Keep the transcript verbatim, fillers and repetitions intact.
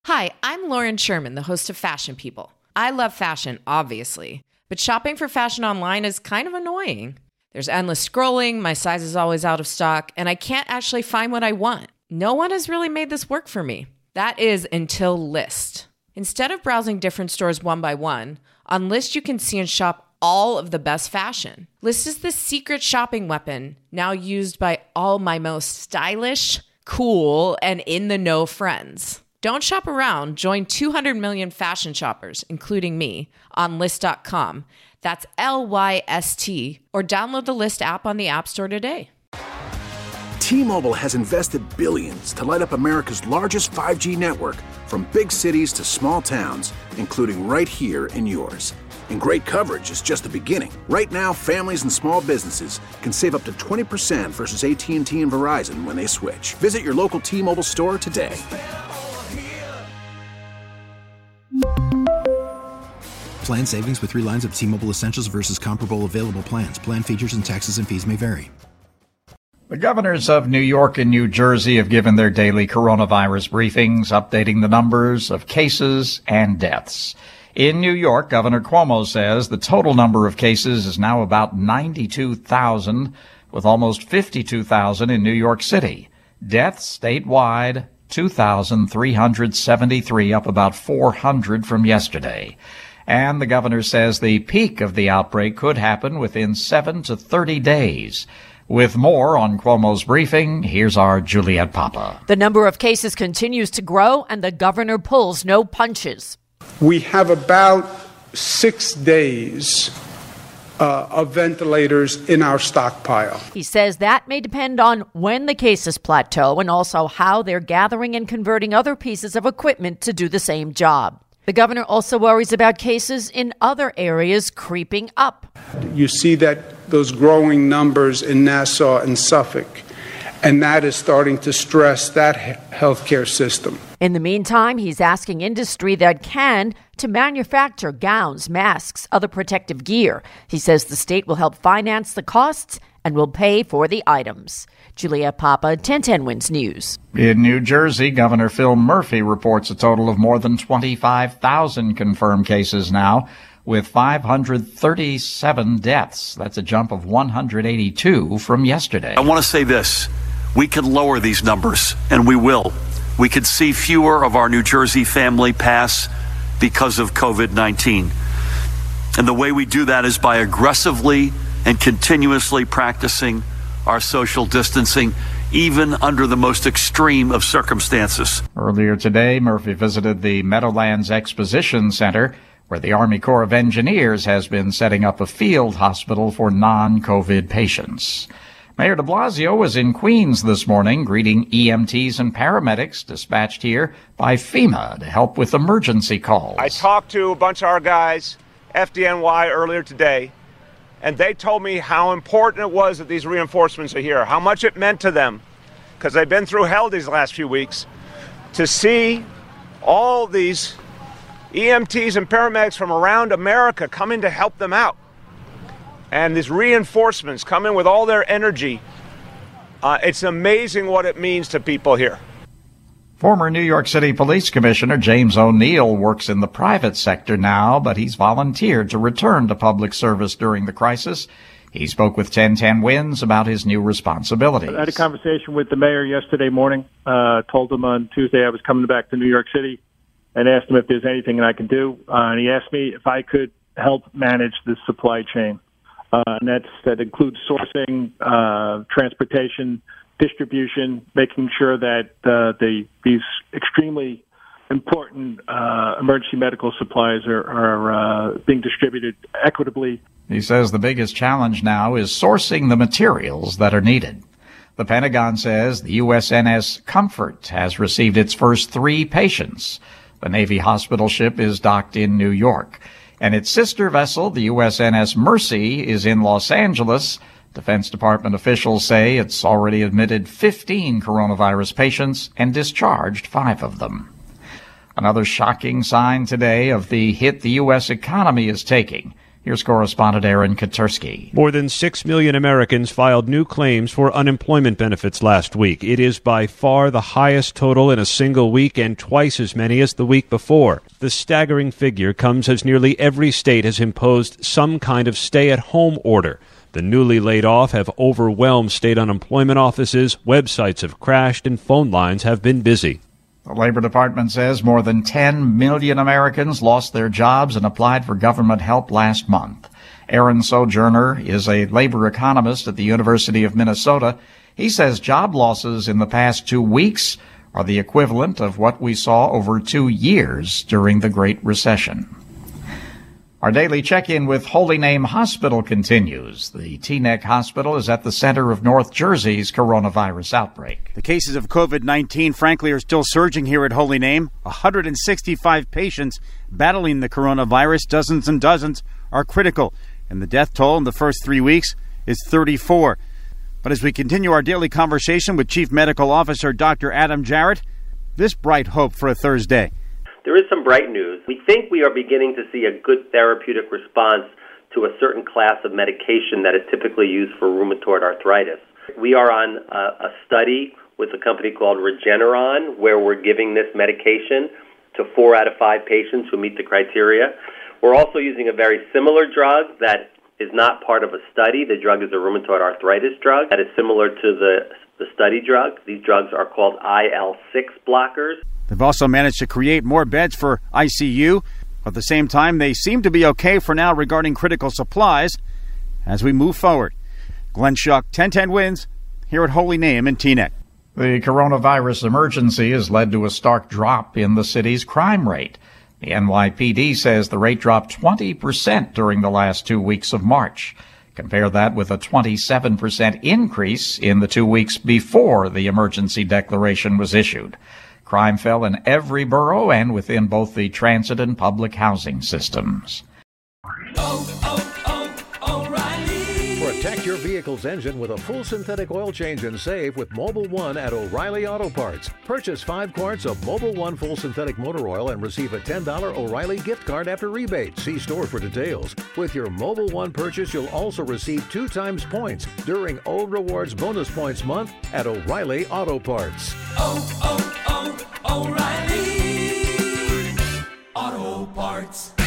Hi, I'm Lauren Sherman, the host of Fashion People. I love fashion, obviously, but shopping for fashion online is kind of annoying. There's endless scrolling, my size is always out of stock, and I can't actually find what I want. No one has really made this work for me. That is until Lyst. Instead of browsing different stores one by one, on Lyst you can see and shop all of the best fashion. Lyst is the secret shopping weapon, now used by all my most stylish, cool, and in-the-know friends. Don't shop around. Join two hundred million fashion shoppers, including me, on Lyst dot com. That's L Y S T. Or download the Lyst app on the App Store today. T-Mobile has invested billions to light up America's largest five G network, from big cities to small towns, including right here in yours. And great coverage is just the beginning. Right now, families and small businesses can save up to twenty percent versus A T and T and Verizon when they switch. Visit your local T-Mobile store today. Plan savings with three lines of T-Mobile Essentials versus comparable available plans. Plan features and taxes and fees may vary. The governors of New York and New Jersey have given their daily coronavirus briefings, updating the numbers of cases and deaths. In New York, Governor Cuomo says the total number of cases is now about ninety-two thousand, with almost fifty-two thousand in New York City. Deaths statewide, two thousand three hundred seventy-three, up about four hundred from yesterday. And the governor says the peak of the outbreak could happen within seven to thirty days. With more on Cuomo's briefing, here's our Juliet Papa. The number of cases continues to grow, and the governor pulls no punches. We have about six days uh, of ventilators in our stockpile. He says that may depend on when the cases plateau and also how they're gathering and converting other pieces of equipment to do the same job. The governor also worries about cases in other areas creeping up. You see that those growing numbers in Nassau and Suffolk, and that is starting to stress that healthcare system. In the meantime, he's asking industry that can to manufacture gowns, masks, other protective gear. He says the state will help finance the costs and will pay for the items. Juliet Papa, ten ten Wins News. In New Jersey, Governor Phil Murphy reports a total of more than twenty-five thousand confirmed cases now, with five hundred thirty-seven deaths. That's a jump of one hundred eighty-two from yesterday. I want to say this. We can lower these numbers, and we will. We could see fewer of our New Jersey family pass because of covid nineteen. And the way we do that is by aggressively and continuously practicing our social distancing, even under the most extreme of circumstances. Earlier today, Murphy visited the Meadowlands Exposition Center, where the Army Corps of Engineers has been setting up a field hospital for non-COVID patients. Mayor de Blasio was in Queens this morning, greeting E M Ts and paramedics dispatched here by FEMA to help with emergency calls. I talked to a bunch of our guys, F D N Y, earlier today, and they told me how important it was that these reinforcements are here, how much it meant to them, because they've been through hell these last few weeks, to see all these E M Ts and paramedics from around America come in to help them out. And these reinforcements come in with all their energy. Uh, it's amazing what it means to people here. Former New York City Police Commissioner James O'Neill works in the private sector now, but he's volunteered to return to public service during the crisis. He spoke with ten ten Wins about his new responsibilities. I had a conversation with the mayor yesterday morning. Uh, told him on Tuesday I was coming back to New York City and asked him if there's anything I could do. Uh, and he asked me if I could help manage the supply chain. Uh, and that's, that includes sourcing, uh, transportation, distribution, making sure that uh, the, these extremely important uh, emergency medical supplies are, are uh, being distributed equitably. He says the biggest challenge now is sourcing the materials that are needed. The Pentagon says the U S N S Comfort has received its first three patients. The Navy hospital ship is docked in New York, and its sister vessel, the U S N S Mercy, is in Los Angeles. Defense Department officials say it's already admitted fifteen coronavirus patients and discharged five of them. Another shocking sign today of the hit the U S economy is taking Here's correspondent Aaron Katursky. More than six million Americans filed new claims for unemployment benefits last week. It is by far the highest total in a single week and twice as many as the week before. The staggering figure comes as nearly every state has imposed some kind of stay-at-home order. The newly laid off have overwhelmed state unemployment offices, websites have crashed, and phone lines have been busy. The Labor Department says more than ten million Americans lost their jobs and applied for government help last month. Aaron Sojourner is a labor economist at the University of Minnesota. He says job losses in the past two weeks are the equivalent of what we saw over two years during the Great Recession. Our daily check-in with Holy Name Hospital continues. The Teaneck Hospital is at the center of North Jersey's coronavirus outbreak. The cases of covid nineteen, frankly, are still surging here at Holy Name. one hundred sixty-five patients battling the coronavirus. Dozens and dozens are critical. And the death toll in the first three weeks is thirty-four. But as we continue our daily conversation with Chief Medical Officer Doctor Adam Jarrett, this bright hope for a Thursday. There is some bright news. We think we are beginning to see a good therapeutic response to a certain class of medication that is typically used for rheumatoid arthritis. We are on a, a study with a company called Regeneron where we're giving this medication to four out of five patients who meet the criteria. We're also using a very similar drug that is not part of a study. The drug is a rheumatoid arthritis drug that is similar to the, the study drug. These drugs are called I L six blockers. They've also managed to create more beds for I C U. At the same time, they seem to be okay for now regarding critical supplies as we move forward. Glenn Schuck, ten ten Wins, here at Holy Name in Teaneck. The coronavirus emergency has led to a stark drop in the city's crime rate. The N Y P D says the rate dropped twenty percent during the last two weeks of March. Compare that with a twenty-seven percent increase in the two weeks before the emergency declaration was issued. Crime fell in every borough and within both the transit and public housing systems. Oh, oh, oh, O'Reilly. Protect your vehicle's engine with a full synthetic oil change and save with Mobil one at O'Reilly Auto Parts. Purchase five quarts of Mobil one full synthetic motor oil and receive a ten dollars O'Reilly gift card after rebate. See store for details. With your Mobil one purchase, you'll also receive two times points during O Rewards Bonus Points Month at O'Reilly Auto Parts. Oh, oh, oh, O'Reilly Auto Parts.